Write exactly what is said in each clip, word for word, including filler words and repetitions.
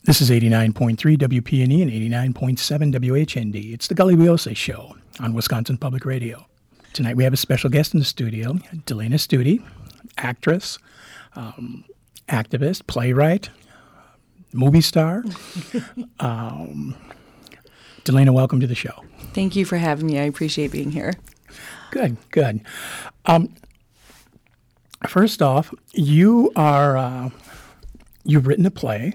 This is eighty-nine point three W P N E and eighty-nine point seven W H N D. It's the Gully Wheelse Show on Wisconsin Public Radio. Tonight we have a special guest in the studio, Delana Stute, actress, um, activist, playwright, movie star. um, Delana, welcome to the show. Thank you for having me. I appreciate being here. Good, good. Um, first off, you are uh, you've written a play.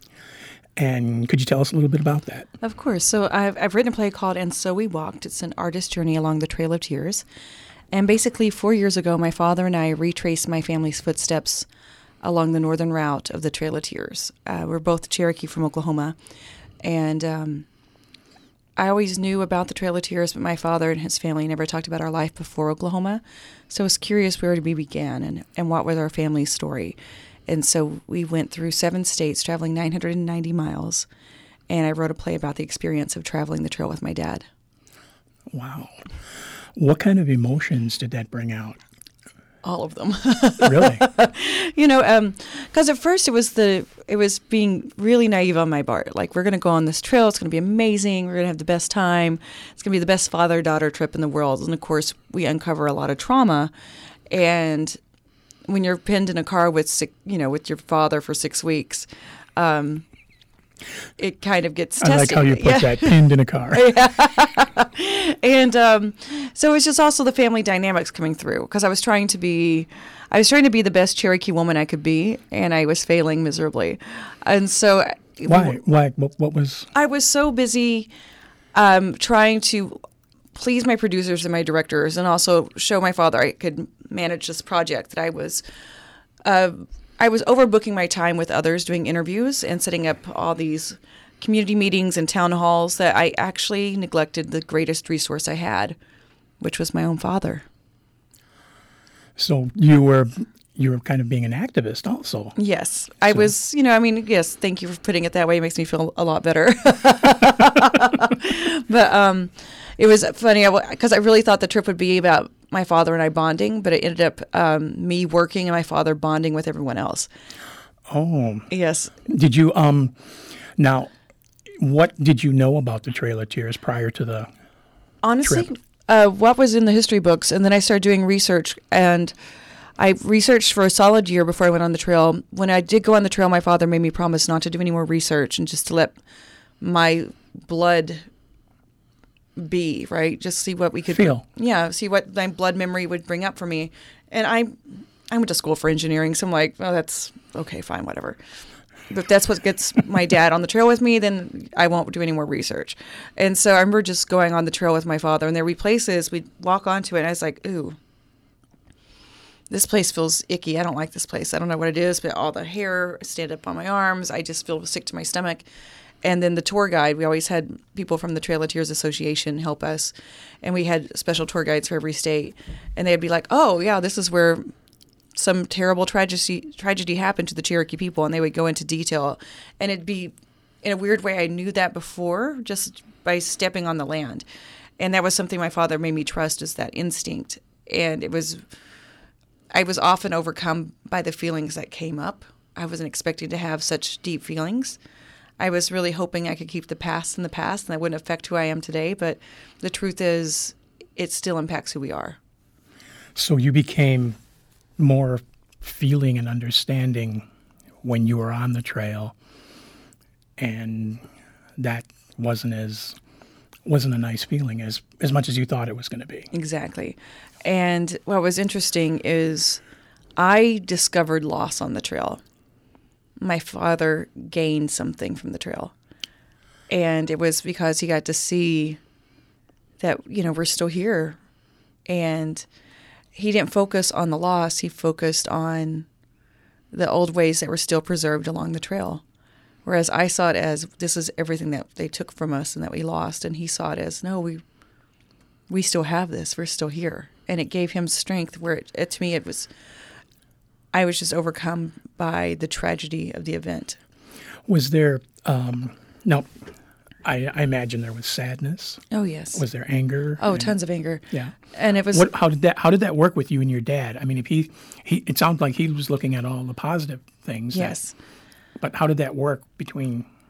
And could you tell us a little bit about that? Of course. So I've, I've written a play called And So We Walked. It's an artist's journey along the Trail of Tears. And basically, four years ago, my father and I retraced my family's footsteps along the northern route of the Trail of Tears. Uh, we're both Cherokee from Oklahoma. And um, I always knew about the Trail of Tears, but my father and his family never talked about our life before Oklahoma. So I was curious where we began and, and what was our family's story. And so we went through seven states, traveling nine hundred ninety miles, and I wrote a play about the experience of traveling the trail with my dad. Wow. What kind of emotions did that bring out? All of them. Really? You know, because um, at first it was the it was being really naive on my part. Like, we're going to go on this trail. It's going to be amazing. We're going to have the best time. It's going to be the best father-daughter trip in the world. And, of course, we uncover a lot of trauma. And when you're pinned in a car with, six, you know, with your father for six weeks, um, it kind of gets tested. I like how you put yeah. that, pinned in a car. Yeah. And um, so it's just also the family dynamics coming through, because I was trying to be, I was trying to be the best Cherokee woman I could be, and I was failing miserably. And so, why? Why? What, what was? I was so busy um, trying to please my producers and my directors, and also show my father I could manage this project, that I was uh, I was overbooking my time with others, doing interviews and setting up all these community meetings and town halls, that I actually neglected the greatest resource I had, which was my own father. So you were you were kind of being an activist also. Yes. I so. was, you know, I mean, yes, thank you for putting it that way. It makes me feel a lot better. But um, it was funny, because I, I really thought the trip would be about my father and I bonding, but it ended up um, me working and my father bonding with everyone else. Oh. Yes. Did you, um, now, what did you know about the Trail of Tears prior to the Honestly, trip? Uh, what was in the history books, and then I started doing research, and I researched for a solid year before I went on the trail. When I did go on the trail, my father made me promise not to do any more research and just to let my blood be, right? Just see what we could feel. Yeah, see what my blood memory would bring up for me. And I I went to school for engineering, so I'm like, oh, that's okay, fine, whatever. But if that's what gets my dad on the trail with me, then I won't do any more research. And so I remember just going on the trail with my father, and there would be places we'd walk onto it, and I was like, ooh, this place feels icky. I don't like this place. I don't know what it is, but all the hair stand up on my arms. I just feel sick to my stomach. And then the tour guide, we always had people from the Trail of Tears Association help us. And we had special tour guides for every state. And they'd be like, oh, yeah, this is where some terrible tragedy tragedy happened to the Cherokee people. And they would go into detail. And it'd be, in a weird way, I knew that before, just by stepping on the land. And that was something my father made me trust, is that instinct. And it was, I was often overcome by the feelings that came up. I wasn't expecting to have such deep feelings. I was really hoping I could keep the past in the past and that wouldn't affect who I am today. But the truth is, it still impacts who we are. So you became more feeling and understanding when you were on the trail, and that wasn't as wasn't a nice feeling as, as much as you thought it was going to be. Exactly. And what was interesting is I discovered loss on the trail. My father gained something from the trail. And it was because he got to see that, you know, we're still here. And he didn't focus on the loss. He focused on the old ways that were still preserved along the trail. Whereas I saw it as, this is everything that they took from us and that we lost. And he saw it as, no, we we still have this. We're still here. And it gave him strength where, it, it, to me, it was, I was just overcome by the tragedy of the event. Was there, um, no, I, I imagine there was sadness. Oh, yes. Was there anger? Oh, and, tons of anger. Yeah. And it was. What, how did that, how did that work with you and your dad? I mean, if he, he, it sounds like he was looking at all the positive things. Yes. That, but how did that work between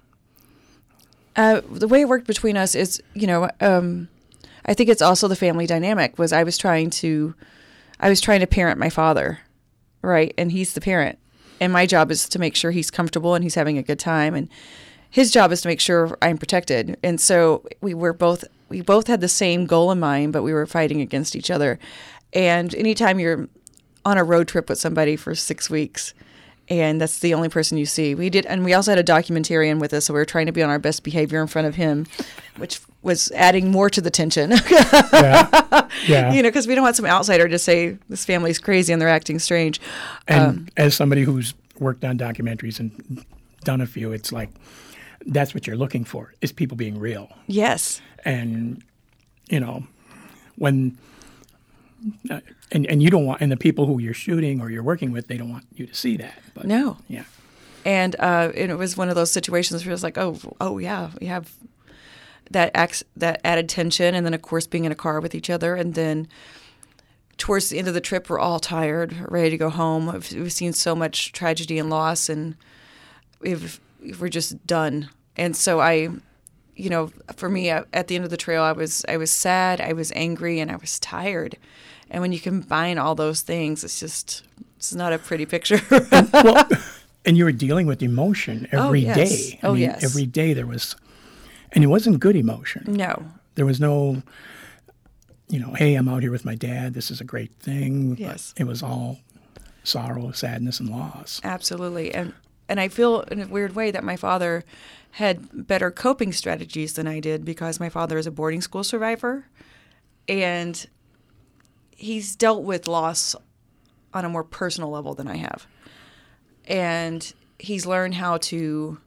Uh, the way it worked between us is, you know, um, I think it's also the family dynamic. Was I was trying to, I was trying to parent my father, right, and he's the parent, and my job is to make sure he's comfortable and he's having a good time, and his job is to make sure I'm protected. And so we were both we both had the same goal in mind, but we were fighting against each other. And anytime you're on a road trip with somebody for six weeks. And that's the only person you see. We did, and we also had a documentarian with us, so we were trying to be on our best behavior in front of him, which was adding more to the tension. yeah. yeah. You know, because we don't want some outsider to say this family's crazy and they're acting strange. And um, as somebody who's worked on documentaries and done a few, it's like that's what you're looking for, is people being real. Yes. And, you know, when... Uh, and and you don't want, and the people who you're shooting or you're working with, they don't want you to see that. But, no. Yeah. And, uh, and it was one of those situations where it was like, oh, oh yeah, we have that ex- that added tension, and then of course being in a car with each other, and then towards the end of the trip, we're all tired, ready to go home. We've, we've seen so much tragedy and loss, and we've we're just done. And so I, you know, for me, at the end of the trail, I was I was sad, I was angry, and I was tired. And when you combine all those things, it's just, it's not a pretty picture. Well, and you were dealing with emotion every oh, yes. day. I oh, mean, yes. every day there was, and it wasn't good emotion. No. There was no, you know, hey, I'm out here with my dad. This is a great thing. Yes. But it was all sorrow, sadness, and loss. Absolutely. And and I feel in a weird way that my father had better coping strategies than I did, because my father is a boarding school survivor. And he's dealt with loss on a more personal level than I have. And he's learned how to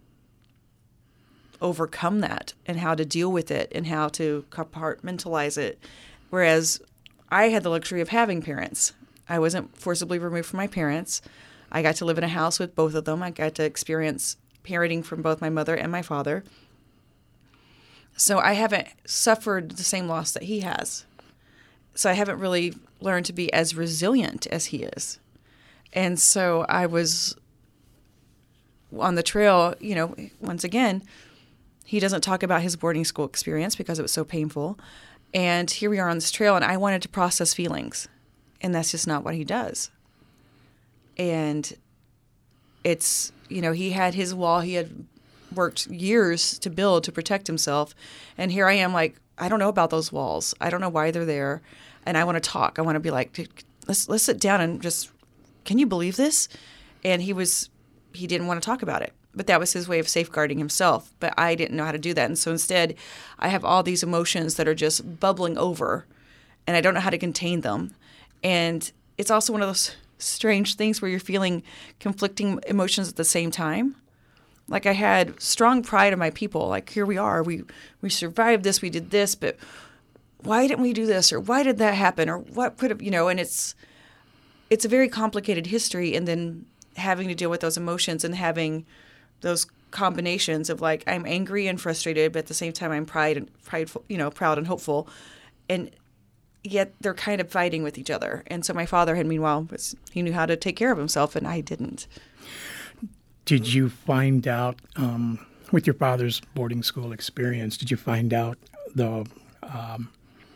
overcome that and how to deal with it and how to compartmentalize it. Whereas I had the luxury of having parents. I wasn't forcibly removed from my parents. I got to live in a house with both of them. I got to experience parenting from both my mother and my father. So I haven't suffered the same loss that he has. So I haven't really learned to be as resilient as he is. And so I was on the trail, you know, once again, he doesn't talk about his boarding school experience because it was so painful. And here we are on this trail, and I wanted to process feelings. And that's just not what he does. And it's, you know, he had his wall he had worked years to build to protect himself. And here I am like, I don't know about those walls. I don't know why they're there. And I want to talk. I want to be like, let's let's sit down and just, can you believe this? And he was, he didn't want to talk about it. But that was his way of safeguarding himself. But I didn't know how to do that. And so instead, I have all these emotions that are just bubbling over, and I don't know how to contain them. And it's also one of those strange things where you're feeling conflicting emotions at the same time. Like I had strong pride in my people. Like, here we are. We we survived this. We did this. But why didn't we do this? Or why did that happen? Or what could have, you know, and it's it's a very complicated history. And then having to deal with those emotions and having those combinations of like, I'm angry and frustrated, but at the same time I'm pride and prideful, you know, proud and hopeful. And yet they're kind of fighting with each other. And so my father had, meanwhile, was, he knew how to take care of himself, and I didn't. Did you find out, um, with your father's boarding school experience, did you find out the um,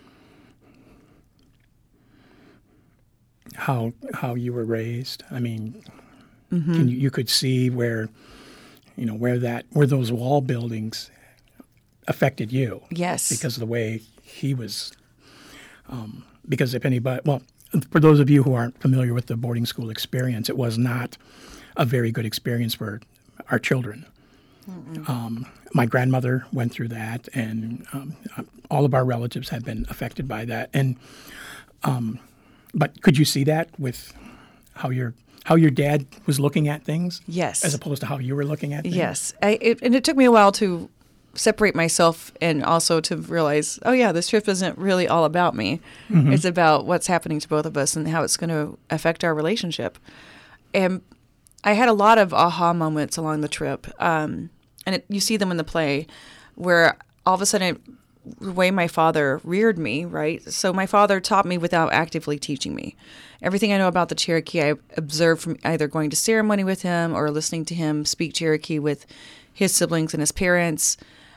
how how you were raised? I mean, mm-hmm. can you, you could see where, you know, where that where those wall buildings affected you. Yes. Because of the way he was. Um, because if anybody, well, for those of you who aren't familiar with the boarding school experience, it was not a very good experience for our children. Um, my grandmother went through that, and um, all of our relatives have been affected by that. And um, but could you see that with how your how your dad was looking at things? Yes. As opposed to how you were looking at things? Yes. I, it, and it took me a while to separate myself and also to realize, oh yeah, this trip isn't really all about me. Mm-hmm. It's about what's happening to both of us and how it's going to affect our relationship. And I had a lot of aha moments along the trip. Um, and it, you see them in the play where all of a sudden, the way my father reared me, right? So my father taught me without actively teaching me. Everything I know about the Cherokee, I observed from either going to ceremony with him or listening to him speak Cherokee with his siblings and his parents.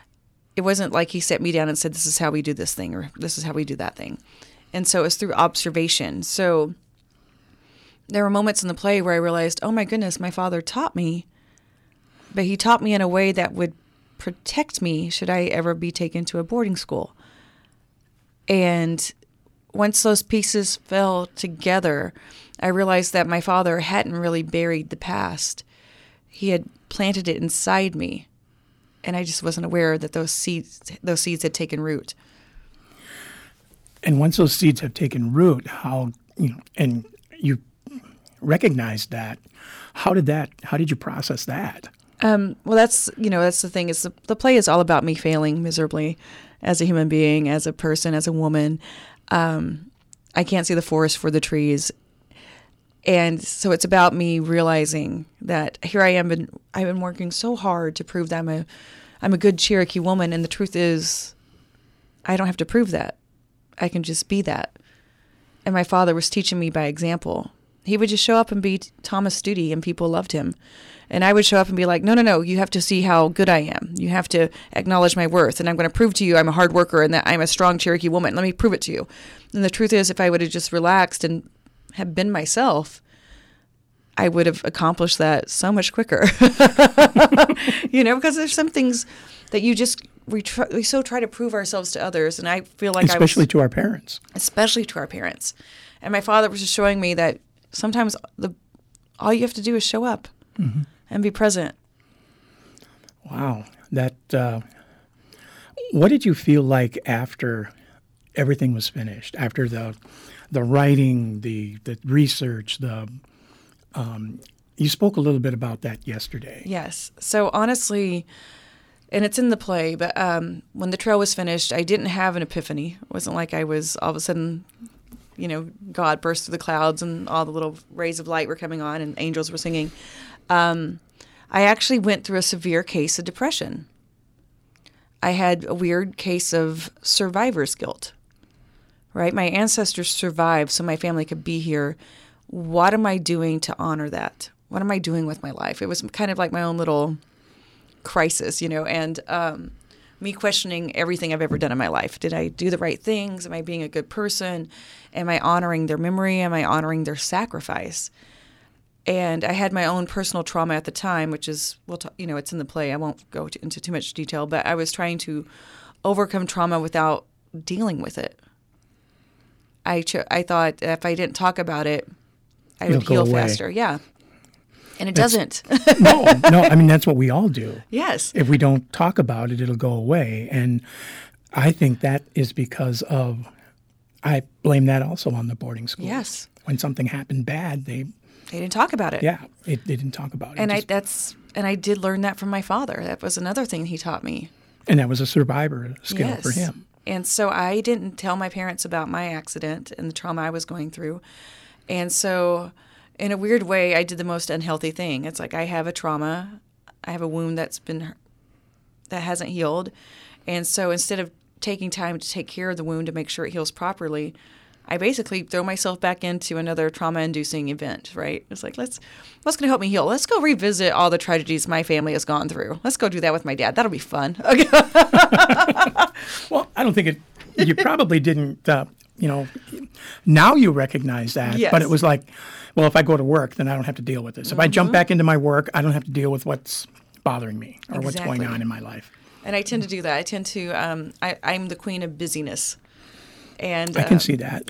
it wasn't like he set me down and said, this is how we do this thing, or this is how we do that thing. And so it was through observation. So there were moments in the play where I realized, oh my goodness, my father taught me, but he taught me in a way that would protect me should I ever be taken to a boarding school. And once those pieces fell together, I realized that my father hadn't really buried the past. He had planted it inside me, and I just wasn't aware that those seeds those seeds had taken root. And once those seeds have taken root, how, you know, and you recognized that, how did that, how did you process that? Um, well, that's, you know, that's the thing is the, the play is all about me failing miserably as a human being, as a person, as a woman. Um, I can't see the forest for the trees. And so it's about me realizing that here I am, been, I've been working so hard to prove that I'm a, I'm a good Cherokee woman. And the truth is, I don't have to prove that. I can just be that. And my father was teaching me by example. He would just show up and be Thomas Studi, and people loved him. And I would show up and be like, no, no, no, you have to see how good I am. You have to acknowledge my worth. And I'm going to prove to you I'm a hard worker and that I'm a strong Cherokee woman. Let me prove it to you. And the truth is, if I would have just relaxed and have been myself, I would have accomplished that so much quicker. You know, because there's some things that you just, we, try, we so try to prove ourselves to others. And I feel like Especially I was, to our parents. Especially to our parents. And my father was just showing me that sometimes the all you have to do is show up. Mm-hmm. And be present. Wow. That. Uh, what did you feel like after everything was finished? After the the writing, the the research, the um, you spoke a little bit about that yesterday. Yes. So honestly, and it's in the play, but um, when the trail was finished, I didn't have an epiphany. It wasn't like I was all of a sudden, you know, God burst through the clouds and all the little rays of light were coming on and angels were singing. Um, I actually went through a severe case of depression. I had a weird case of survivor's guilt, right? My ancestors survived so my family could be here. What am I doing to honor that? What am I doing with my life? It was kind of like my own little crisis, you know, and um, me questioning everything I've ever done in my life. Did I do the right things? Am I being a good person? Am I honoring their memory? Am I honoring their sacrifice? And I had my own personal trauma at the time, which is, well, t- you know, it's in the play. I won't go to, into too much detail, but I was trying to overcome trauma without dealing with it. I cho- I thought if I didn't talk about it, I It'll would heal go away. faster. Yeah. And it That's, doesn't. no, no. I mean, that's what we all do. Yes. If we don't talk about it, it'll go away. And I think that is because of, I blame that also on the boarding schools. Yes. When something happened bad, they... They didn't talk about it. Yeah, it, they didn't talk about it. And it I just, that's and I did learn that from my father. That was another thing he taught me. And that was a survivor skill Yes. for him. And so I didn't tell my parents about my accident and the trauma I was going through. And so in a weird way, I did the most unhealthy thing. It's like I have a trauma. I have a wound that's been that hasn't healed. And so instead of taking time to take care of the wound to make sure it heals properly, I basically throw myself back into another trauma-inducing event, right? It's like, let's, what's going to help me heal? Let's go revisit all the tragedies my family has gone through. Let's go do that with my dad. That'll be fun. Okay. Well, I don't think it, you probably didn't, uh, you know, now you recognize that. Yes. But it was like, well, if I go to work, then I don't have to deal with this. If mm-hmm. I jump back into my work, I don't have to deal with what's bothering me or exactly. what's going on in my life. And I tend to do that. I tend to, um, I, I'm the queen of busyness. And I can um, see that.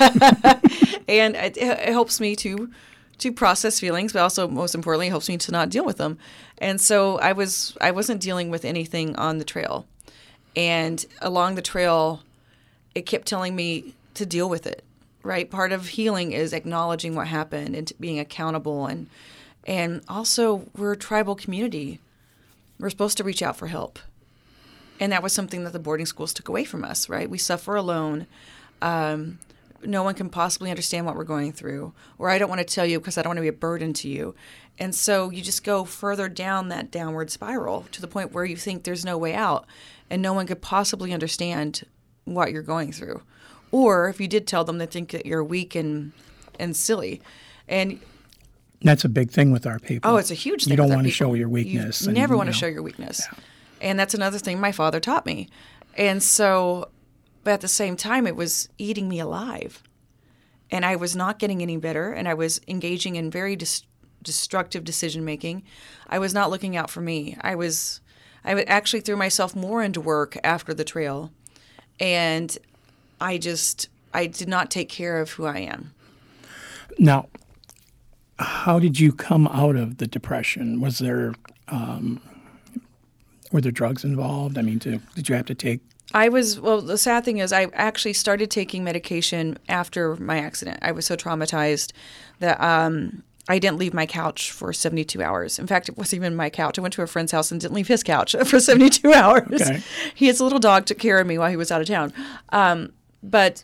And it, it helps me to to process feelings, but also most importantly, it helps me to not deal with them. And so I was I wasn't dealing with anything on the trail. And along the trail, it kept telling me to deal with it. Right? Part of healing is acknowledging what happened and being accountable, and and also we're a tribal community. We're supposed to reach out for help. And that was something that the boarding schools took away from us, right? We suffer alone. Um, no one can possibly understand what we're going through. Or I don't want to tell you because I don't want to be a burden to you. And so you just go further down that downward spiral to the point where you think there's no way out. And no one could possibly understand what you're going through. Or if you did tell them, they think that you're weak and, and silly. And that's a big thing with our people. Oh, it's a huge thing. You don't with our want to people. show your weakness. You and, never you want to know, show your weakness. Yeah. And that's another thing my father taught me. And so, but at the same time, it was eating me alive. And I was not getting any better, and I was engaging in very dis- destructive decision making. I was not looking out for me. I was, I actually threw myself more into work after the trail, and I just, I did not take care of who I am. Now, how did you come out of the depression? Was there, um, were there drugs involved? I mean, to, did you have to take? I was, well, the sad thing is I actually started taking medication after my accident. I was so traumatized that um, I didn't leave my couch for seventy-two hours. In fact, it wasn't even my couch. I went to a friend's house and didn't leave his couch for seventy-two hours. Okay. He has a little dog, took care of me while he was out of town. Um, but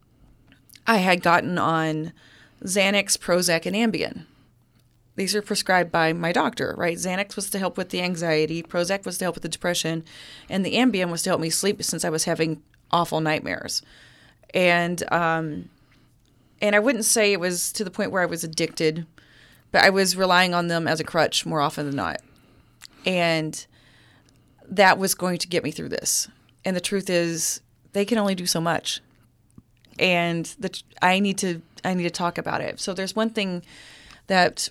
I had gotten on Xanax, Prozac, and Ambien. These are prescribed by my doctor, right? Xanax was to help with the anxiety, Prozac was to help with the depression, and the Ambien was to help me sleep since I was having awful nightmares. And um, and I wouldn't say it was to the point where I was addicted, but I was relying on them as a crutch more often than not. And that was going to get me through this. And the truth is, they can only do so much. And the, I need to I need to talk about it. So there's one thing that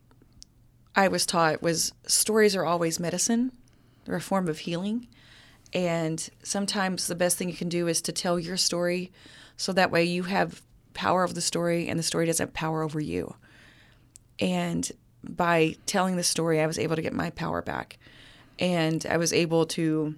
I was taught was stories are always medicine. They're a form of healing. And sometimes the best thing you can do is to tell your story so that way you have power over the story and the story doesn't have power over you. And by telling the story, I was able to get my power back. And I was able to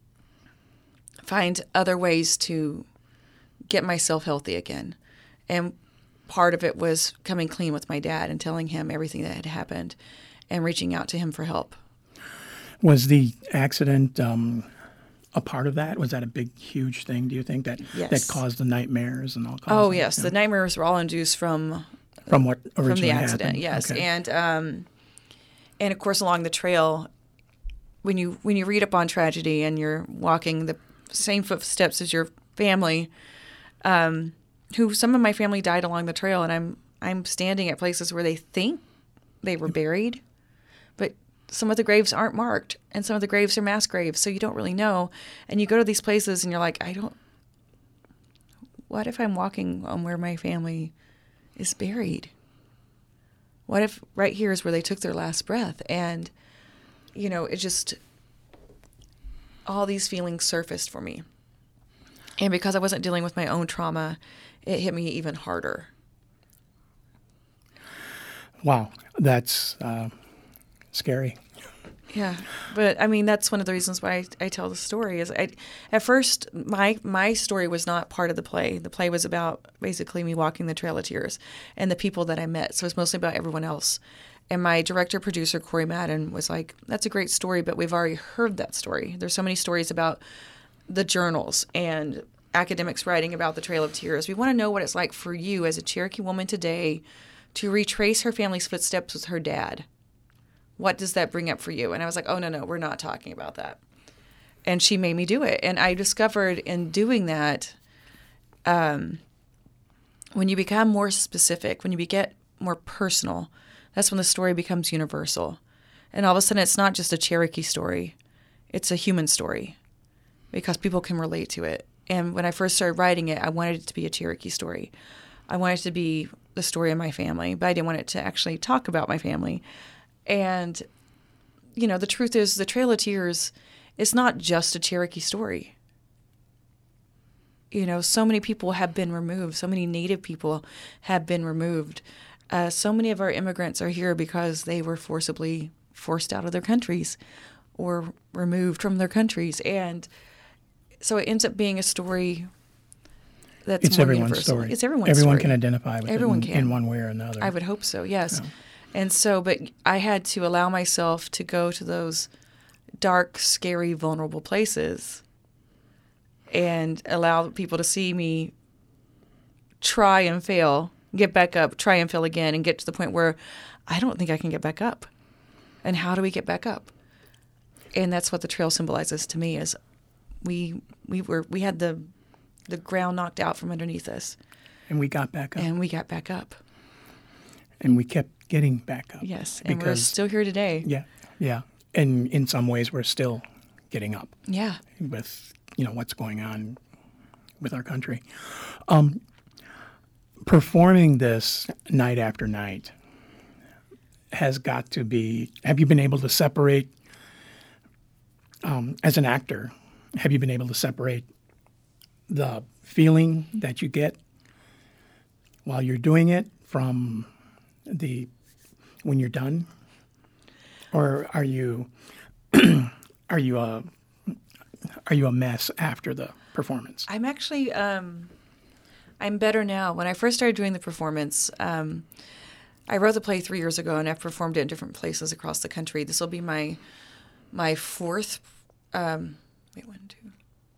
find other ways to get myself healthy again. And part of it was coming clean with my dad and telling him everything that had happened and reaching out to him for help. Was the accident um, a part of that? Was that a big, huge thing, do you think, that Yes. that caused the nightmares and all? Oh, caused, yes. you The know? nightmares were all induced from From what originally from the accident, happened? yes. Okay. And um, and of course, along the trail, when you when you read up on tragedy and you're walking the same footsteps as your family, um, who some of my family died along the trail, and I'm I'm standing at places where they think they were buried, but some of the graves aren't marked, and some of the graves are mass graves, so you don't really know. And you go to these places, and you're like, I don't. What if I'm walking on where my family is buried? What if right here is where they took their last breath? And, you know, it just, all these feelings surfaced for me. And because I wasn't dealing with my own trauma, it hit me even harder. Wow, that's uh, scary. Yeah, but I mean, that's one of the reasons why I, I tell the story. Is I, at first, my my story was not part of the play. The play was about basically me walking the Trail of Tears and the people that I met. So it's mostly about everyone else. And my director, producer, Corey Madden, was like, that's a great story, but we've already heard that story. There's so many stories about the journals and academics writing about the Trail of Tears. We want to know what it's like for you as a Cherokee woman today to retrace her family's footsteps with her dad. What does that bring up for you? And I was like, oh, no, no, we're not talking about that. And she made me do it. And I discovered in doing that, um, when you become more specific, when you get more personal, that's when the story becomes universal. And all of a sudden, it's not just a Cherokee story. It's a human story because people can relate to it. And when I first started writing it, I wanted it to be a Cherokee story. I wanted it to be the story of my family, but I didn't want it to actually talk about my family. And, you know, the truth is the Trail of Tears is not just a Cherokee story. You know, so many people have been removed. So many Native people have been removed. Uh, so many of our immigrants are here because they were forcibly forced out of their countries or removed from their countries. And so it ends up being a story that's it's more everyone's universal. story. It's everyone's Everyone story. can identify with Everyone it in, can. in one way or another. I would hope so, yes. Yeah. And so, but I had to allow myself to go to those dark, scary, vulnerable places and allow people to see me try and fail, get back up, try and fail again, and get to the point where I don't think I can get back up. And how do we get back up? And that's what the trail symbolizes to me is we we were we had the the ground knocked out from underneath us. And we got back up. And we got back up. And we kept getting back up. Yes, and we're because- still here today. Yeah, yeah. And in some ways, we're still getting up Yeah. with, you know, what's going on with our country. Um, performing this night after night has got to be, have you been able to separate, um, as an actor, have you been able to separate the feeling that you get while you're doing it from the, when you're done? Or are you, are you a, are you a mess after the performance? I'm actually, um, I'm better now. When I first started doing the performance, um, I wrote the play three years ago, and I've performed it in different places across the country. This will be my my fourth, um, wait, one, two,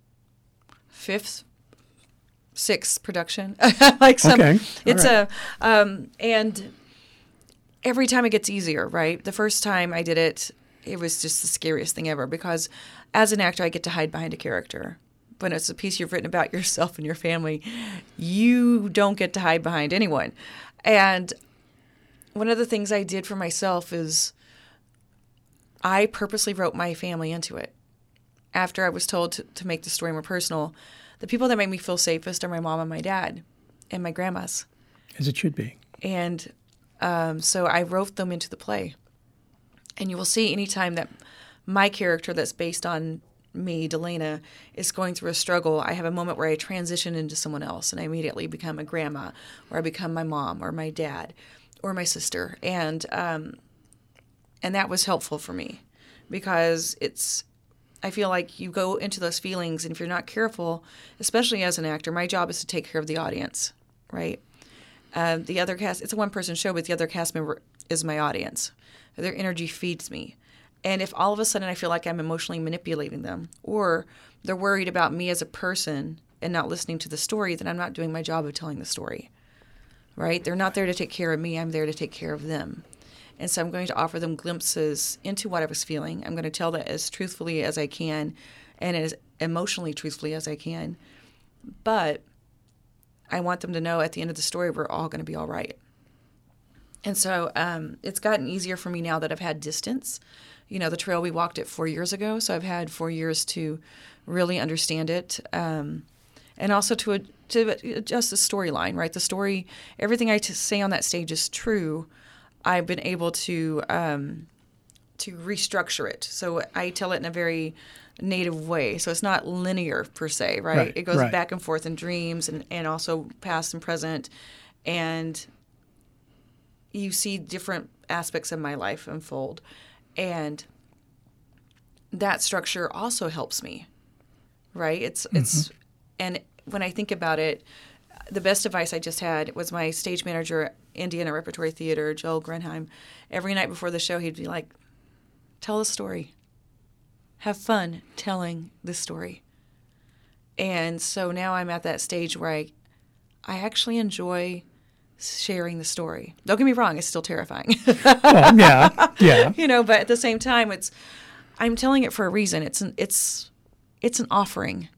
fifth, sixth production. like some, okay. it's right. a, um, and every time it gets easier, right? The first time I did it, it was just the scariest thing ever because as an actor, I get to hide behind a character. When it's a piece you've written about yourself and your family, you don't get to hide behind anyone. And one of the things I did for myself is I purposely wrote my family into it. After I was told to, to make the story more personal, the people that make me feel safest are my mom and my dad and my grandmas. As it should be. And um, so I wrote them into the play. And you will see anytime that my character that's based on me, Delana, is going through a struggle, I have a moment where I transition into someone else and I immediately become a grandma, or I become my mom or my dad or my sister. And um, and that was helpful for me because it's, I feel like you go into those feelings, and if you're not careful, especially as an actor, my job is to take care of the audience, right? Uh, the other cast, it's a one-person show, but the other cast member is my audience. Their energy feeds me. And if all of a sudden I feel like I'm emotionally manipulating them, or they're worried about me as a person and not listening to the story, then I'm not doing my job of telling the story, right? They're not there to take care of me. I'm there to take care of them. And so I'm going to offer them glimpses into what I was feeling. I'm going to tell that as truthfully as I can and as emotionally truthfully as I can. But I want them to know at the end of the story, we're all going to be all right. And so um, it's gotten easier for me now that I've had distance. You know, the trail we walked it four years ago, so I've had four years to really understand it, um, and also to to adjust the storyline. Right, the story, everything I t- say on that stage is true. I've been able to um, to restructure it, so I tell it in a very native way. So it's not linear per se. Right, right it goes right. back and forth in dreams and and also past and present, and you see different aspects of my life unfold. And that structure also helps me, right? It's mm-hmm. it's, and when I think about it, the best advice I just had was my stage manager at Indiana Repertory Theater, Joel Grenheim. Every night before the show, he'd be like, "Tell the story. Have fun telling the story." And so now I'm at that stage where I, I actually enjoy sharing the story. Don't get me wrong, it's still terrifying. Well, yeah, yeah. You know, but at the same time, it's I'm telling it for a reason. It's an it's it's an offering.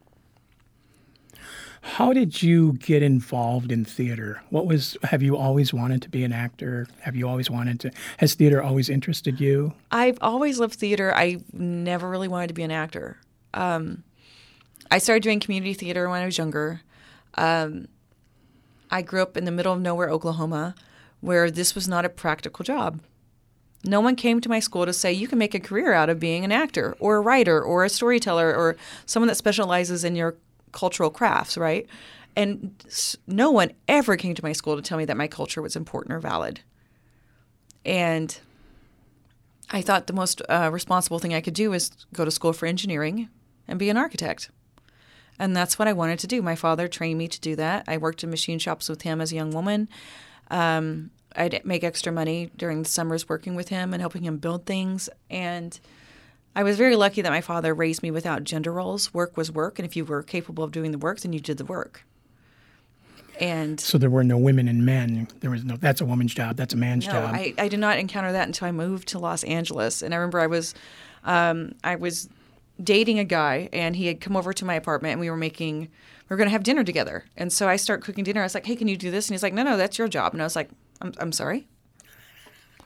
How did you get involved in theater? What was have you always wanted to be an actor? Have you always wanted to has theater always interested you? I've always loved theater. I never really wanted to be an actor. Um, I started doing community theater when I was younger. Um, I grew up in the middle of nowhere, Oklahoma, where this was not a practical job. No one came to my school to say, you can make a career out of being an actor or a writer or a storyteller or someone that specializes in your cultural crafts, right? And no one ever came to my school to tell me that my culture was important or valid. And I thought the most uh, responsible thing I could do was go to school for engineering and be an architect. And that's what I wanted to do. My father trained me to do that. I worked in machine shops with him as a young woman. Um, I'd make extra money during the summers working with him and helping him build things. And I was very lucky that my father raised me without gender roles. Work was work, and if you were capable of doing the work, then you did the work. And so there were no women and men. There was no, that's a woman's job, that's a man's no, job. I, I did not encounter that until I moved to Los Angeles. And I remember I was, um, I was dating a guy, and he had come over to my apartment, and we were making, we were going to have dinner together. And so I start cooking dinner. I was like, hey, can you do this? And he's like, no, no, that's your job. And I was like, I'm, I'm sorry.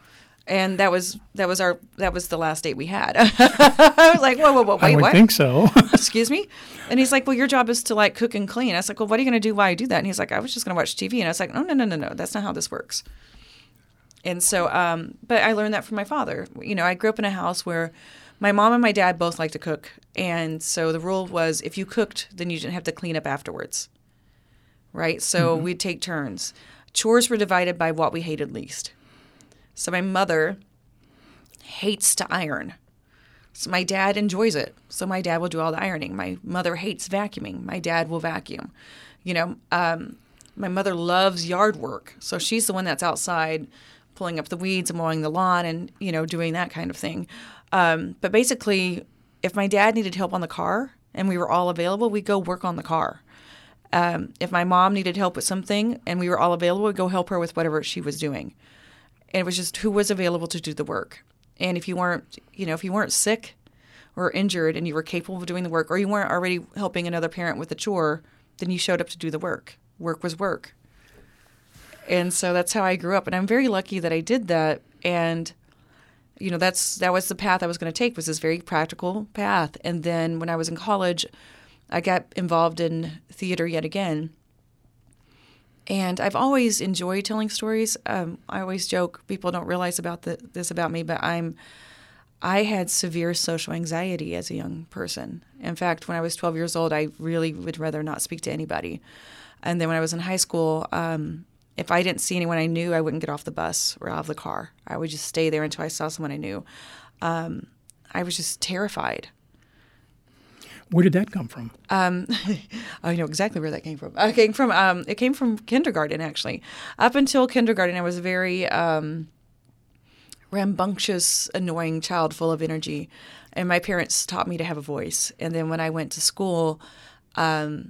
And that was that was our that was the last date we had. I was like, whoa, whoa, whoa, wait, I would what? think so. Excuse me? And he's like, well, your job is to like cook and clean. I was like, well, what are you going to do while I do that? And he's like, I was just going to watch T V. And I was like, no, no, no, no, no. That's not how this works. And so, um, but I learned that from my father. You know, I grew up in a house where my mom and my dad both like to cook. And so the rule was if you cooked, then you didn't have to clean up afterwards. Right? So mm-hmm. we'd take turns. Chores were divided by what we hated least. So my mother hates to iron. So my dad enjoys it. So my dad will do all the ironing. My mother hates vacuuming. My dad will vacuum. You know, um, my mother loves yard work. So she's the one that's outside pulling up the weeds and mowing the lawn and, you know, doing that kind of thing. Um, but basically, if my dad needed help on the car and we were all available, we'd go work on the car. Um, if my mom needed help with something and we were all available, we'd go help her with whatever she was doing. And it was just who was available to do the work. And if you weren't, you know, if you weren't sick or injured and you were capable of doing the work, or you weren't already helping another parent with the chore, then you showed up to do the work. Work was work. And so that's how I grew up. And I'm very lucky that I did that. And, you know, that's that was the path I was going to take, was this very practical path. And then when I was in college, I got involved in theater yet again. And I've always enjoyed telling stories. Um, I always joke, people don't realize about the, this about me, but I'm, I had severe social anxiety as a young person. In fact, when I was twelve years old, I really would rather not speak to anybody. And then when I was in high school, um, if I didn't see anyone I knew, I wouldn't get off the bus or out of the car. I would just stay there until I saw someone I knew. Um, I was just terrified. Where did that come from? Um, I know exactly where that came from. It came from um, it came from kindergarten, actually. Up until kindergarten, I was a very um, rambunctious, annoying child, full of energy, and my parents taught me to have a voice. And then when I went to school, um,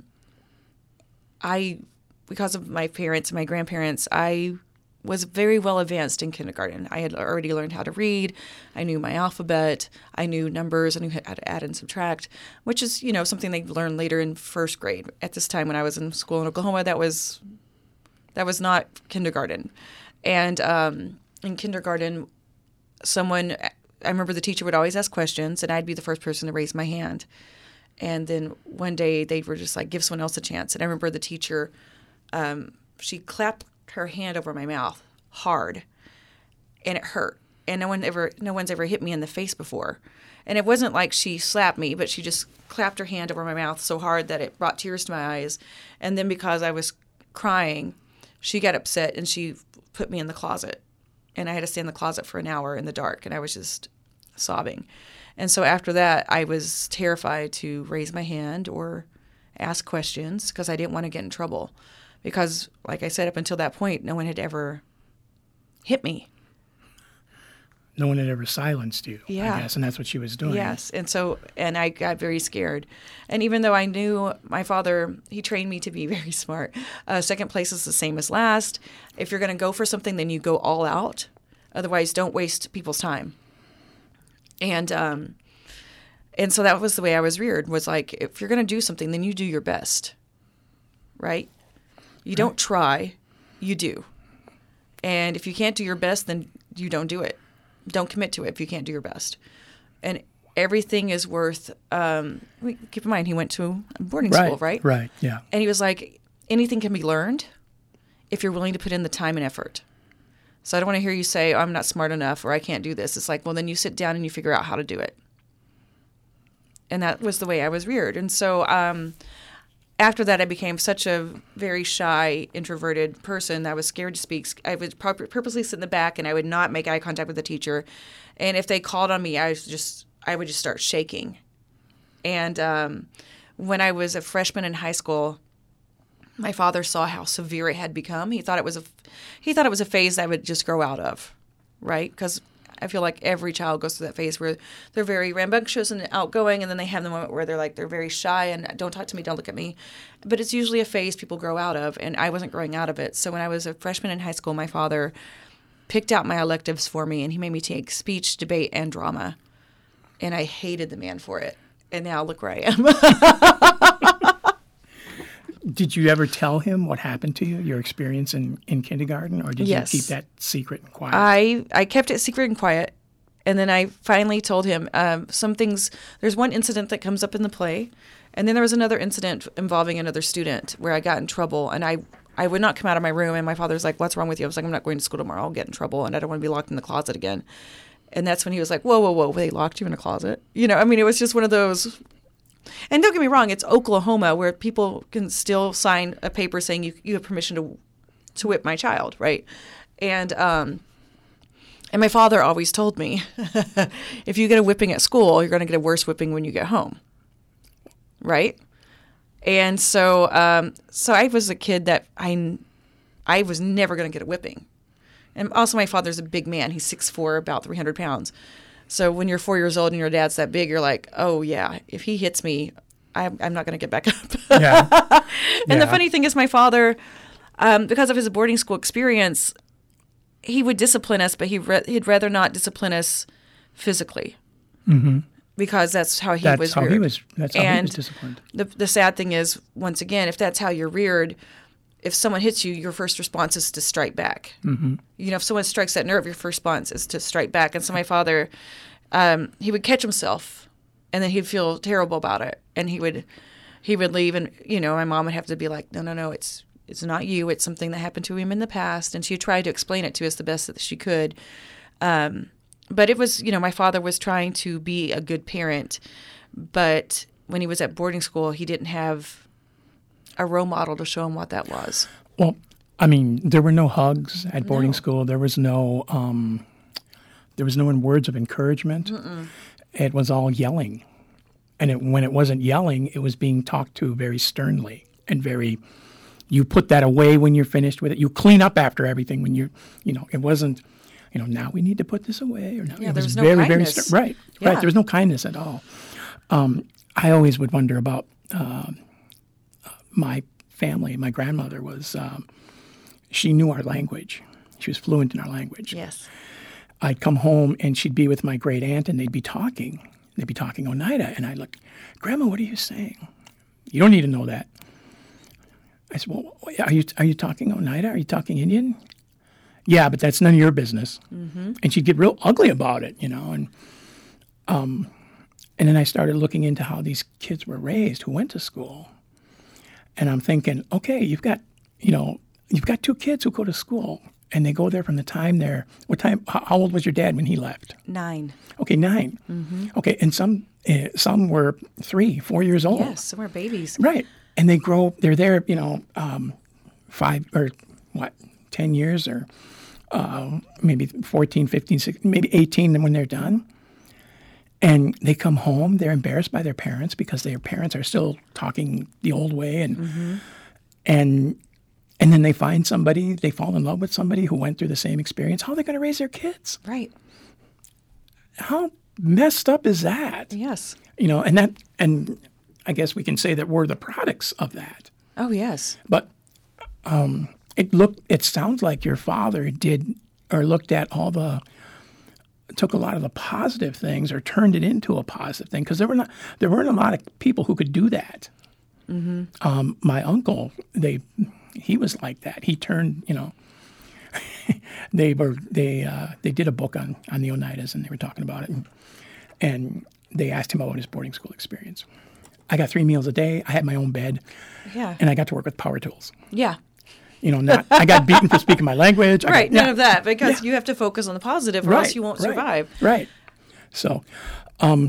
I, because of my parents and my grandparents, I was very well advanced in kindergarten. I had already learned how to read. I knew my alphabet. I knew numbers. I knew how to add and subtract, which is, you know, something they learned later in first grade. At this time when I was in school in Oklahoma, that was that was not kindergarten. And um, in kindergarten, someone, I remember the teacher would always ask questions, and I'd be the first person to raise my hand. And then one day they were just like, give someone else a chance. And I remember the teacher, um, she clapped her hand over my mouth hard, and it hurt. And no one ever, no one's ever hit me in the face before. And it wasn't like she slapped me, but she just clapped her hand over my mouth so hard that it brought tears to my eyes. And then because I was crying, she got upset and she put me in the closet. And I had to stay in the closet for an hour in the dark, and I was just sobbing. And so after that, I was terrified to raise my hand or ask questions because I didn't want to get in trouble. Because, like I said, up until that point, no one had ever hit me. No one had ever silenced you, yeah. I guess, and that's what she was doing. Yes, and so, and I got very scared. And even though I knew my father, he trained me to be very smart. Uh, second place is the same as last. If you're going to go for something, then you go all out. Otherwise, don't waste people's time. And um, and so that was the way I was reared, was like, if you're going to do something, then you do your best, right? You right. don't try, you do. And if you can't do your best, then you don't do it. Don't commit to it if you can't do your best. And everything is worth, um, keep in mind, he went to boarding right, school, right? Right, yeah. And he was like, anything can be learned if you're willing to put in the time and effort. So I don't want to hear you say, oh, I'm not smart enough, or I can't do this. It's like, well, then you sit down and you figure out how to do it. And that was the way I was reared. And so um, after that, I became such a very shy, introverted person that I was scared to speak. I would purposely sit in the back, and I would not make eye contact with the teacher. And if they called on me, I was just I would just start shaking. And um, when I was a freshman in high school, my father saw how severe it had become. He thought it was a he thought it was a phase that I would just grow out of, right? Because I feel like every child goes through that phase where they're very rambunctious and outgoing, and then they have the moment where they're like, they're very shy and don't talk to me, don't look at me. But it's usually a phase people grow out of, and I wasn't growing out of it. So when I was a freshman in high school, my father picked out my electives for me, and he made me take speech, debate, and drama. And I hated the man for it. And now look where I am. Did you ever tell him what happened to you, your experience in, in kindergarten, or did Yes. you keep that secret and quiet? I, I kept it secret and quiet. And then I finally told him um, some things. There's one incident that comes up in the play. And then there was another incident involving another student where I got in trouble. And I, I would not come out of my room. And my father's like, what's wrong with you? I was like, I'm not going to school tomorrow. I'll get in trouble. And I don't want to be locked in the closet again. And that's when he was like, whoa, whoa, whoa. They locked you in a closet? You know, I mean, it was just one of those. And don't get me wrong, it's Oklahoma where people can still sign a paper saying you you have permission to to whip my child, right? And um, and my father always told me, if you get a whipping at school, you're going to get a worse whipping when you get home, right? And so um, so I was a kid that I I was never going to get a whipping. And also my father's a big man. He's six foot four, about three hundred pounds. So when you're four years old and your dad's that big, you're like, oh, yeah, if he hits me, I'm, I'm not going to get back up. Yeah. And Yeah. the funny thing is my father, um, because of his boarding school experience, he would discipline us, but he re- he'd rather not discipline us physically Mm-hmm. because that's how he That's was how reared. he was. That's how he was And disciplined. The, the sad thing is, once again, if that's how you're reared, if someone hits you, your first response is to strike back. Mm-hmm. You know, if someone strikes that nerve, your first response is to strike back. And so my father, um, he would catch himself, and then he'd feel terrible about it, and he would, he would leave, and you know, my mom would have to be like, no, no, no, it's it's not you, it's something that happened to him in the past, and she tried to explain it to us the best that she could. Um, but it was, you know, my father was trying to be a good parent, but when he was at boarding school, he didn't have a role model to show him what that was. Well, I mean, there were no hugs at boarding No. school. There was no, um, there was no words of encouragement. Mm-mm. It was all yelling, and it, when it wasn't yelling, it was being talked to very sternly and very. You put that away when you're finished with it. You clean up after everything when you're, you know, it wasn't, you know, now we need to put this away or now. Yeah, it there was was no very, very kindness. stern. Right, Yeah. right. There was no kindness at all. Um, I always would wonder about. Uh, My family, my grandmother was, um, she knew our language. She was fluent in our language. Yes. I'd come home and she'd be with my great aunt and they'd be talking. They'd be talking Oneida. And I'd look, Grandma, what are you saying? You don't need to know that. I said, well, are you, are you talking Oneida? Are you talking Indian? Yeah, but that's none of your business. Mm-hmm. And she'd get real ugly about it, you know. And um, and then I started looking into how these kids were raised who went to school. And I'm thinking, okay, you've got, you know, you've got two kids who go to school, and they go there from the time they're. What time? How, how old was your dad when he left? Nine. Okay, nine. Mm-hmm. Okay, and some uh, some were three, four years old. Yes, some are babies. Right, and they grow. They're there, you know, um, five or what, ten years or uh, maybe fourteen, fifteen, sixteen, maybe eighteen when they're done. And they come home, they're embarrassed by their parents because their parents are still talking the old way. And Mm-hmm. and and then they find somebody, they fall in love with somebody who went through the same experience. How are they going to raise their kids? Right. How messed up is that? Yes. You know, and that, and I guess we can say that we're the products of that. Oh, yes. But um, it looked, it sounds like your father did or looked at all the, took a lot of the positive things or turned it into a positive thing because there were not, there weren't a lot of people who could do that. Mm-hmm. Um, my uncle, they, he was like that. He turned, you know, they were they uh, they did a book on on the Oneidas and they were talking about it, and, and they asked him about his boarding school experience. I got three meals a day. I had my own bed, Yeah. and I got to work with power tools. Yeah. You know, not I got beaten for speaking my language. I Right. got- None yeah. of that because Yeah. you have to focus on the positive or Right, else you won't right, survive. Right. So, um,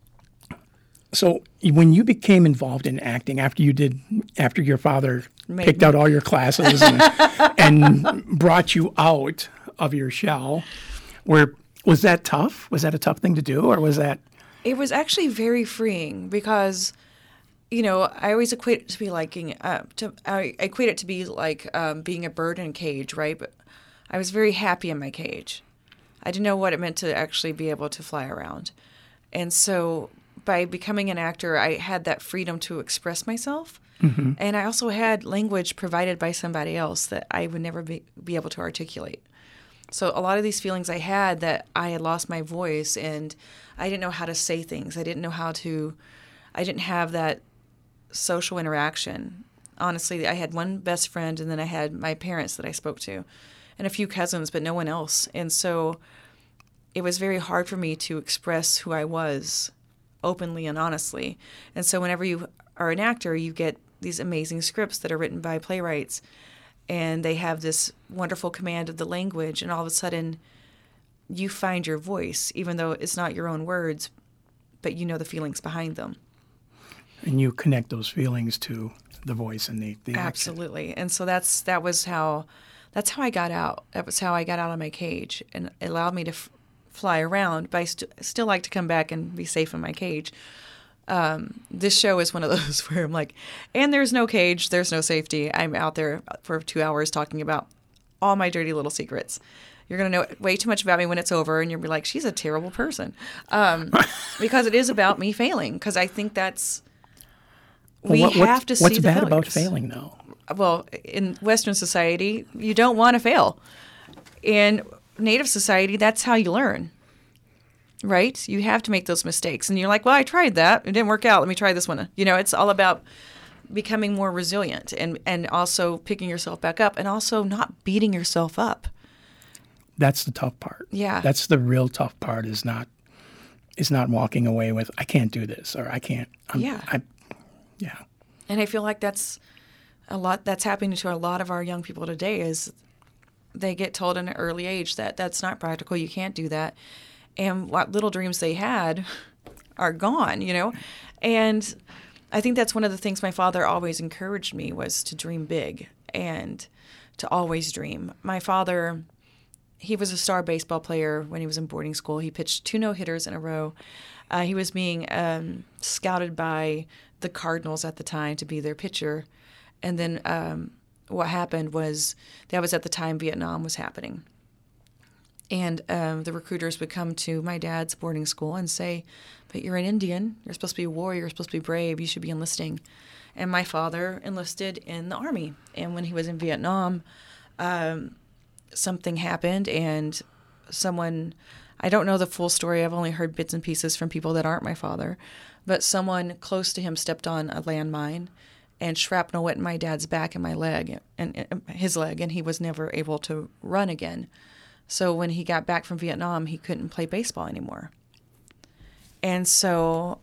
so when you became involved in acting after you did, after your father Made picked me. out all your classes and, and brought you out of your shell, where was that tough? Was that a tough thing to do, or was that? It was actually very freeing because, you know, I always equate it to be liking, uh, to I equate it to be like um, being a bird in a cage, right? But I was very happy in my cage. I didn't know what it meant to actually be able to fly around, and so by becoming an actor, I had that freedom to express myself, Mm-hmm. and I also had language provided by somebody else that I would never be, be able to articulate. So a lot of these feelings I had that I had lost my voice and I didn't know how to say things. I didn't know how to, I didn't have that social interaction. Honestly, I had one best friend, and then I had my parents that I spoke to, and a few cousins, but no one else. And so it was very hard for me to express who I was openly and honestly. And so whenever you are an actor, you get these amazing scripts that are written by playwrights, and they have this wonderful command of the language, and all of a sudden you find your voice, even though it's not your own words, but you know the feelings behind them. And you connect those feelings to the voice and the, the action. Absolutely. And so that's that was how that's how I got out. That was how I got out of my cage, and it allowed me to f- fly around, but I st- still like to come back and be safe in my cage. Um, this show is one of those where I'm like, and there's no cage, there's no safety. I'm out there for two hours talking about all my dirty little secrets. You're going to know way too much about me when it's over, and you'll be like, she's a terrible person. Um, because it is about me failing, because I think that's, we well, what, have to see what's the bad failures. about failing, though? Well, in Western society, you don't want to fail. In Native society, that's how you learn, right? You have to make those mistakes. And you're like, well, I tried that. It didn't work out. Let me try this one. You know, it's all about becoming more resilient and, and also picking yourself back up and also not beating yourself up. That's the tough part. Yeah. That's the real tough part is not is not walking away with, I can't do this, or I can't. I'm, Yeah. I, yeah. And I feel like that's a lot that's happening to a lot of our young people today is they get told in an early age that that's not practical, you can't do that. And what little dreams they had are gone, you know? And I think that's one of the things my father always encouraged me was to dream big and to always dream. My father, he was a star baseball player when he was in boarding school. He pitched two no-hitters in a row. Uh, he was being um, scouted by the Cardinals at the time to be their pitcher. And then um, what happened was that was at the time Vietnam was happening. And um, the recruiters would come to my dad's boarding school and say, but you're an Indian. You're supposed to be a warrior. You're supposed to be brave. You should be enlisting. And my father enlisted in the Army. And when he was in Vietnam, um, something happened and someone, I don't know the full story. I've only heard bits and pieces from people that aren't my father. But someone close to him stepped on a landmine and shrapnel went in my dad's back and my leg and, and his leg. And he was never able to run again. So when he got back from Vietnam, he couldn't play baseball anymore. And so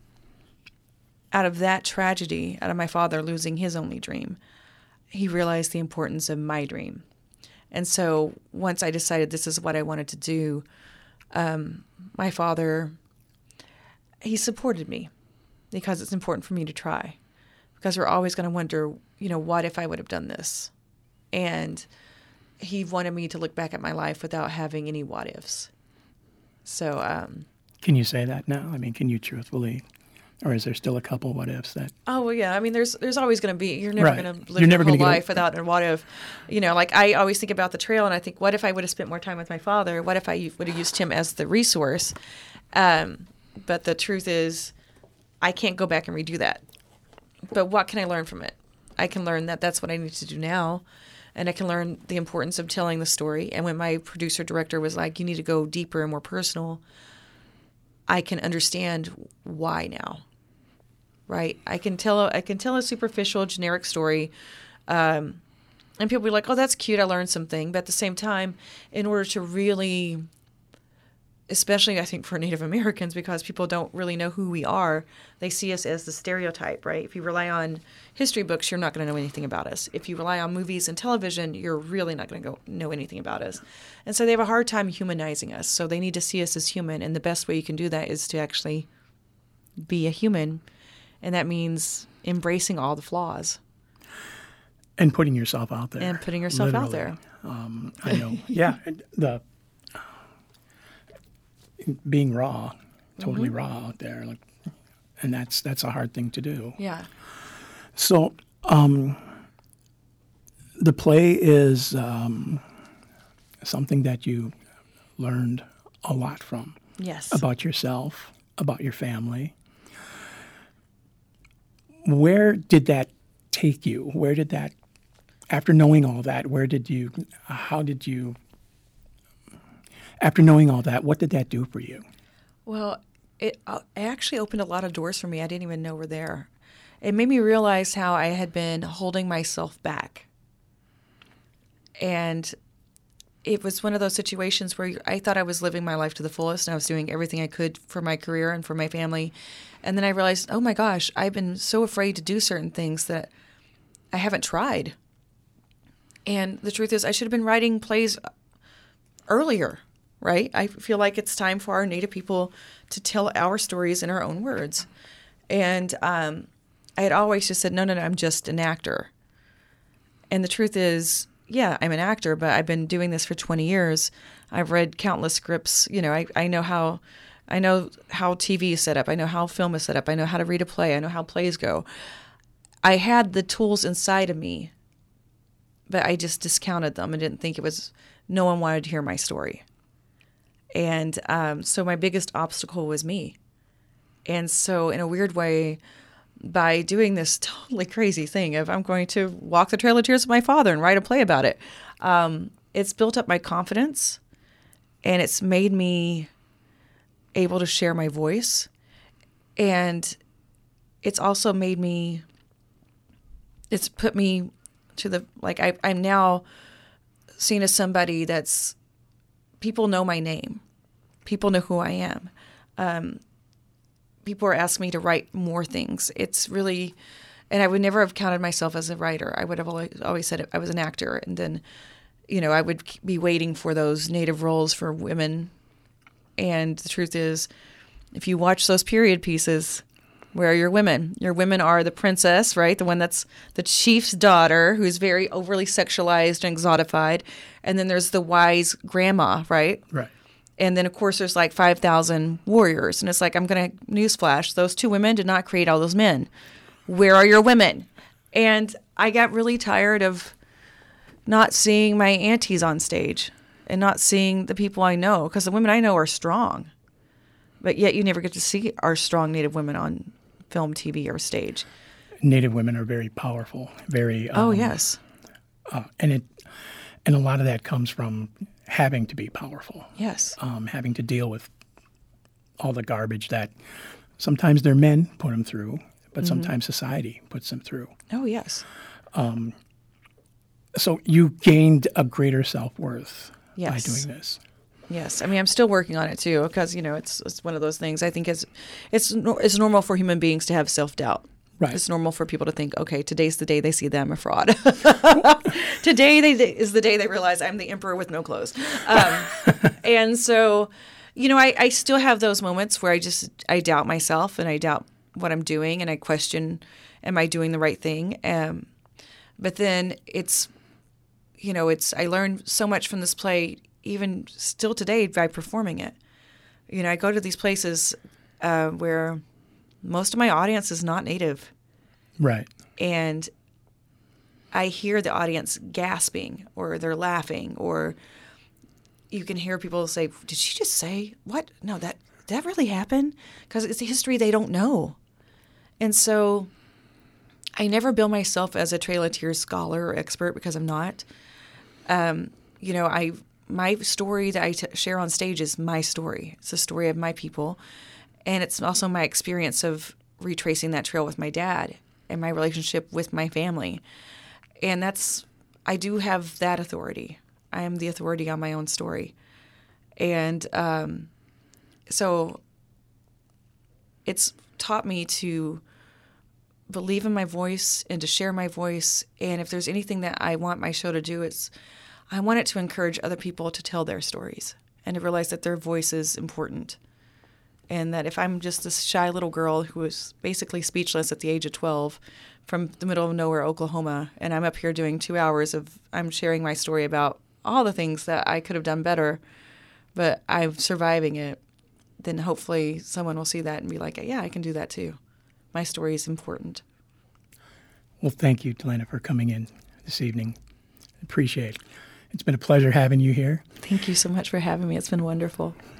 out of that tragedy, out of my father losing his only dream, he realized the importance of my dream. And so once I decided this is what I wanted to do, um, my father, he supported me because it's important for me to try. Because we're always going to wonder, you know, what if I would have done this? And he wanted me to look back at my life without having any what ifs. So, um, can you say that now? I mean, can you truthfully, or is there still a couple what ifs that? Oh well, yeah. I mean, there's there's always going to be. You're never Right. going to live You're never your whole gonna get a- life without a what if. You know, like I always think about the trail, and I think, what if I would have spent more time with my father? What if I would have used him as the resource? Um, but the truth is, I can't go back and redo that. But what can I learn from it? I can learn that that's what I need to do now. And I can learn the importance of telling the story. And when my producer director was like, you need to go deeper and more personal, I can understand why now, right? I can tell I can tell a superficial, generic story, um, and people be like, oh, that's cute, I learned something. But at the same time, in order to really, especially I think for Native Americans, because people don't really know who we are, they see us as the stereotype, right? If you rely on history books, you're not going to know anything about us. If you rely on movies and television, you're really not going to go know anything about us. And so they have a hard time humanizing us. So they need to see us as human. And the best way you can do that is to actually be a human. And that means embracing all the flaws. And putting yourself out there. And putting yourself out literally. there. Um, I know. Yeah. The being raw, totally Mm-hmm. raw out there. Like, and that's that's a hard thing to do. Yeah. So um, the play is um, something that you learned a lot from. Yes. About yourself, about your family. Where did that take you? Where did that, after knowing all that, where did you, how did you, after knowing all that, what did that do for you? Well, it, uh, it actually opened a lot of doors for me I didn't even know were there. it made me realize how I had been holding myself back. And it was one of those situations where I thought I was living my life to the fullest and I was doing everything I could for my career and for my family. And then I realized, oh my gosh, I've been so afraid to do certain things that I haven't tried. And the truth is, I should have been writing plays earlier, right? I feel like it's time for our Native people to tell our stories in our own words. And um, I had always just said, no, no, no, I'm just an actor. And the truth is, yeah, I'm an actor, but I've been doing this for twenty years. I've read countless scripts. You know, I, I know how I know how T V is set up. I know how film is set up. I know how to read a play. I know how plays go. I had the tools inside of me, but I just discounted them and didn't think it was, no one wanted to hear my story. And um, so my biggest obstacle was me. And so in a weird way, by doing this totally crazy thing of I'm going to walk the Trail of Tears with my father and write a play about it, um, it's built up my confidence, and it's made me able to share my voice. And it's also made me, it's put me to the, like I, I'm now seen as somebody that's, people know my name. People know who I am. Um, people are asking me to write more things. It's really, and I would never have counted myself as a writer. I would have always, always said I was an actor. And then, you know, I would be waiting for those Native roles for women. And the truth is, if you watch those period pieces, where are your women? Your women are the princess, right? The one that's the chief's daughter, who's very overly sexualized and exotified. And then there's the wise grandma, right? Right. And then, of course, there's like five thousand warriors. And it's like, I'm going to newsflash, those two women did not create all those men. Where are your women? And I got really tired of not seeing my aunties on stage and not seeing the people I know, because the women I know are strong. But yet you never get to see our strong Native women on film, T V, or stage. Native women are very powerful, very. Um, oh, yes. Uh, and it, and a lot of that comes from having to be powerful. Yes. Um, having to deal with all the garbage that sometimes their men put them through, but mm-hmm. sometimes society puts them through. Oh, yes. Um, so you gained a greater self-worth yes. by doing this. Yes, I mean I'm still working on it too, because you know it's it's one of those things. I think it's it's it's normal for human beings to have self-doubt. Right. It's normal for people to think, okay, today's the day they see them a fraud. Today they, they is the day they realize I'm the emperor with no clothes. Um, and so, you know, I, I still have those moments where I just I doubt myself and I doubt what I'm doing and I question, am I doing the right thing? Um, but then it's, you know, it's I learned so much from this play, even still today by performing it. You know, I go to these places uh, where most of my audience is not Native. Right. And I hear the audience gasping or they're laughing, or you can hear people say, did she just say, what? No, that, that really happened? Because it's a history they don't know. And so I never bill myself as a Trail of Tears scholar or expert, because I'm not. Um, you know, I my story that I t- share on stage is my story. It's the story of my people. And it's also my experience of retracing that trail with my dad and my relationship with my family. And that's, I do have that authority. I am the authority on my own story. And um, so it's taught me to believe in my voice and to share my voice. And if there's anything that I want my show to do, it's I want it to encourage other people to tell their stories and to realize that their voice is important. And that if I'm just this shy little girl who was basically speechless at the age of twelve from the middle of nowhere, Oklahoma, and I'm up here doing two hours of, I'm sharing my story about all the things that I could have done better, but I'm surviving it, then hopefully someone will see that and be like, yeah, I can do that too. My story is important. Well, thank you, Delana, for coming in this evening. Appreciate it. It's been a pleasure having you here. Thank you so much for having me. It's been wonderful.